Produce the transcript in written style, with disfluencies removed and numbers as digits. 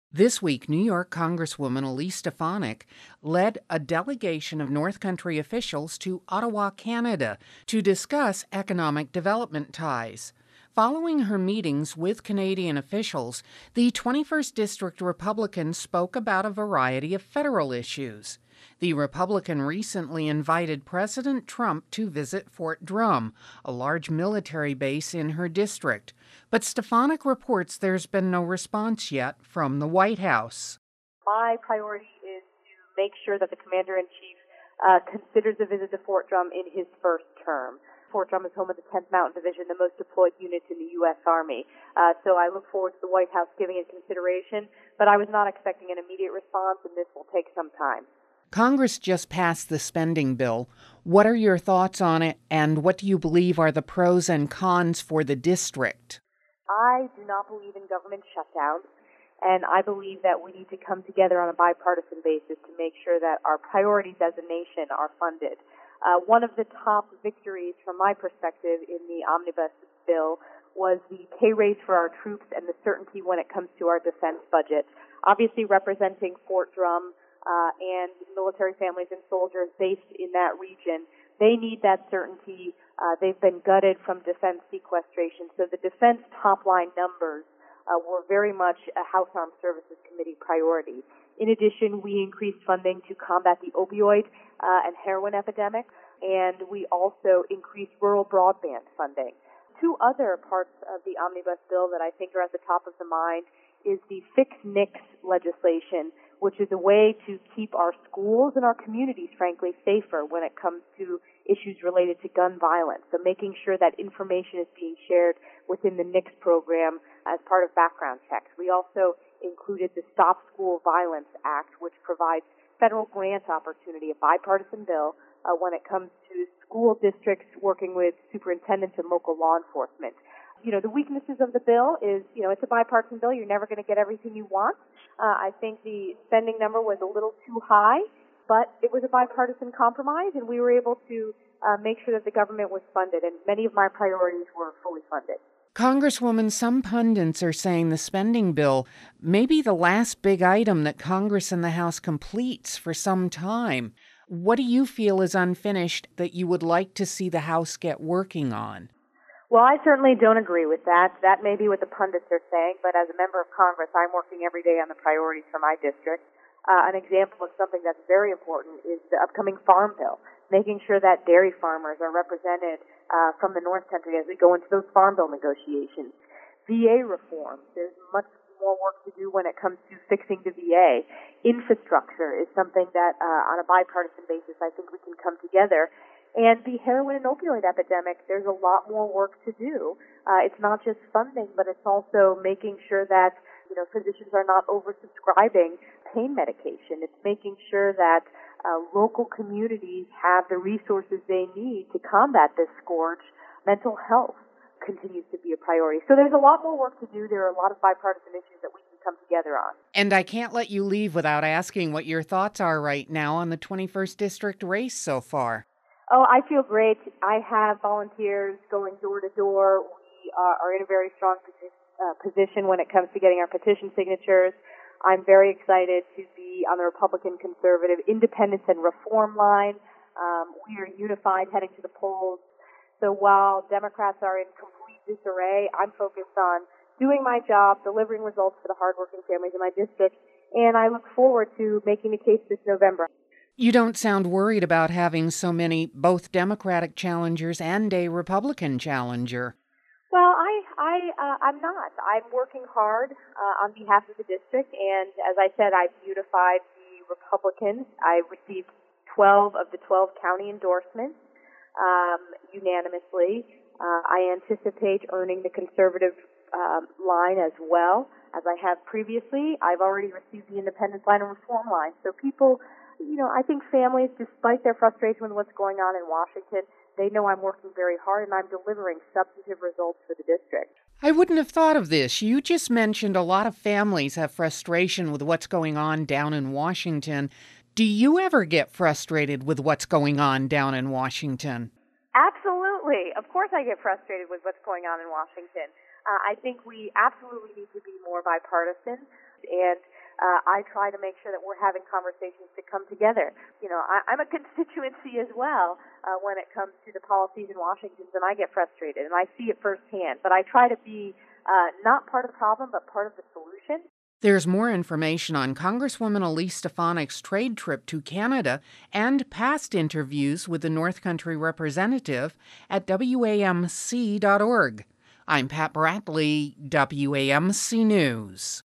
This week, New York Congresswoman Elise Stefanik led a delegation of North Country officials to Ottawa, Canada, to discuss economic development ties. Following her meetings with Canadian officials, the 21st District Republican spoke about a variety of federal issues. The Republican recently invited President Trump to visit Fort Drum, a large military base in her district. But Stefanik reports there's been no response yet from the White House. My priority is to make sure that the Commander-in-Chief considers a visit to Fort Drum in his first term. Fort Drum is home of the 10th Mountain Division, the most deployed unit in the U.S. Army. So I look forward to the White House giving it consideration, but I was not expecting an immediate response, and this will take some time. Congress just passed the spending bill. What are your thoughts on it, and what do you believe are the pros and cons for the district? I do not believe in government shutdowns, and I believe that we need to come together on a bipartisan basis to make sure that our priorities as a nation are funded. One of the top victories from my perspective in the omnibus bill was the pay raise for our troops and the certainty when it comes to our defense budget. Obviously representing Fort Drum and military families and soldiers based in that region, they need that certainty. They've been gutted from defense sequestration, so the defense top-line numbers were very much a House Armed Services Committee priority. In addition, we increased funding to combat the opioid and heroin epidemic, and we also increased rural broadband funding. Two other parts of the omnibus bill that I think are at the top of the mind is the Fix NICS legislation, which is a way to keep our schools and our communities, frankly, safer when it comes to issues related to gun violence. So making sure that information is being shared within the NICS program as part of background checks. We also included the Stop School Violence Act, which provides federal grant opportunity, a bipartisan bill, when it comes to school districts working with superintendents and local law enforcement. You know, the weaknesses of the bill is, it's a bipartisan bill. You're never going to get everything you want. I think the spending number was a little too high, but it was a bipartisan compromise, and we were able to make sure that the government was funded, and many of my priorities were fully funded. Congresswoman, some pundits are saying the spending bill may be the last big item that Congress and the House completes for some time. What do you feel is unfinished that you would like to see the House get working on? Well, I certainly don't agree with that. That may be what the pundits are saying, but as a member of Congress, I'm working every day on the priorities for my district. An example of something that's very important is the upcoming Farm Bill, making sure that dairy farmers are represented from the North Country as we go into those Farm Bill negotiations. VA reform, there's much more work to do when it comes to fixing the VA. Infrastructure is something that on a bipartisan basis I think we can come together. And the heroin and opioid epidemic, there's a lot more work to do. It's not just funding, but it's also making sure that, physicians are not oversubscribing pain medication. It's making sure that local communities have the resources they need to combat this scourge. Mental health continues to be a priority. So there's a lot more work to do. There are a lot of bipartisan issues that we can come together on. And I can't let you leave without asking what your thoughts are right now on the 21st District race so far. Oh, I feel great. I have volunteers going door to door. We are in a very strong position when it comes to getting our petition signatures. I'm very excited to be on the Republican, conservative, independence, and reform line. We are unified heading to the polls. So while Democrats are in complete disarray, I'm focused on doing my job, delivering results for the hardworking families in my district, and I look forward to making the case this November. You don't sound worried about having so many both Democratic challengers and a Republican challenger. Well, I'm not. I'm working hard on behalf of the district, and as I said, I've unified the Republicans. I received 12 of the 12 county endorsements unanimously. I anticipate earning the conservative line as well, as I have previously. I've already received the independence line and reform line. So people, I think families, despite their frustration with what's going on in Washington, they know I'm working very hard and I'm delivering substantive results for the district. I wouldn't have thought of this. You just mentioned a lot of families have frustration with what's going on down in Washington. Do you ever get frustrated with what's going on down in Washington? Absolutely. Of course I get frustrated with what's going on in Washington. I think we absolutely need to be more bipartisan. And I try to make sure that we're having conversations to come together. I'm a constituency as well when it comes to the policies in Washington, and I get frustrated, and I see it firsthand. But I try to be not part of the problem, but part of the solution. There's more information on Congresswoman Elise Stefanik's trade trip to Canada and past interviews with the North Country representative at WAMC.org. I'm Pat Bradley, WAMC News.